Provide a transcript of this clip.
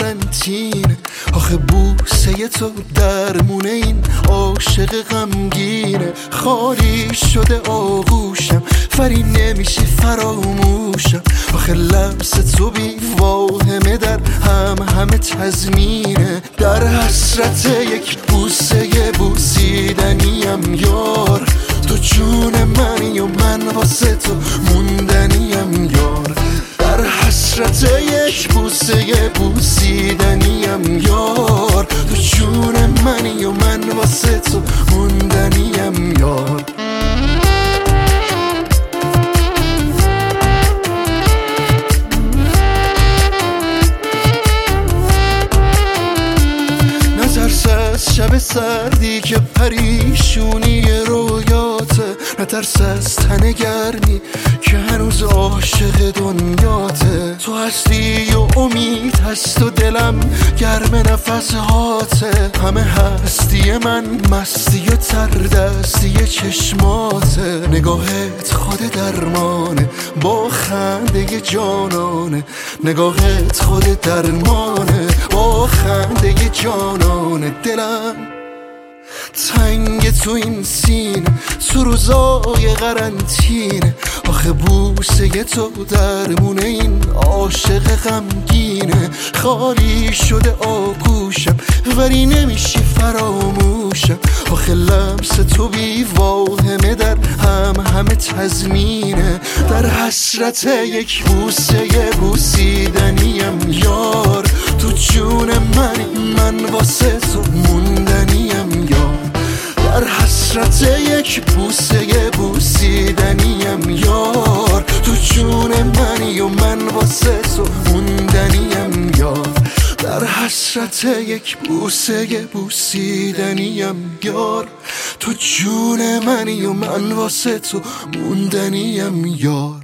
قرنطینه. آخه بوسه تو درمونه این عاشق غمگینه. خالی شده آغوشم فری نمیشه فراموشم. آخه لمس تو بی واهمه در همه تضمینه. در حسرت یک بوسه بوسیدنیم یار. تو جون منی و من واسه تو موندنیم یار. در حسرت یک بوسه بوسیدنیم یار. تو جون منی و من واسه تو موندنیم یار. نترس از شب سردی که پریشونی رویاته. نترس از تن گرمی که هنوز عاشق دنیاته. تو هستی و امید هست و دلم گرم نفس هاته. همه هستی من مستی و تردستی چشماته. نگاهت خود درمانه با خنده جانانه. نگاهت خود درمانه با خنده جانانه. دلم تنگ تو این سینه تو روزای قرنطینه. آخه بوسه تو درمونه این عاشق غمگینه. خالی شده آغوشم ولی نمیشی فراموشم. آخه لمس تو بی واهمه در همه تضمینه. در حسرت یک بوسه بوسیدنیم یار. تو جون منی من واسه تو موندنیم یار. در حسرت یک بوسه بوسیدنیم یار. تو جون منی و من واسه تو موندنیم یار. در حسرت یک بوسه بوسیدنیم یار. تو جون منی و من واسه تو موندنیم یار.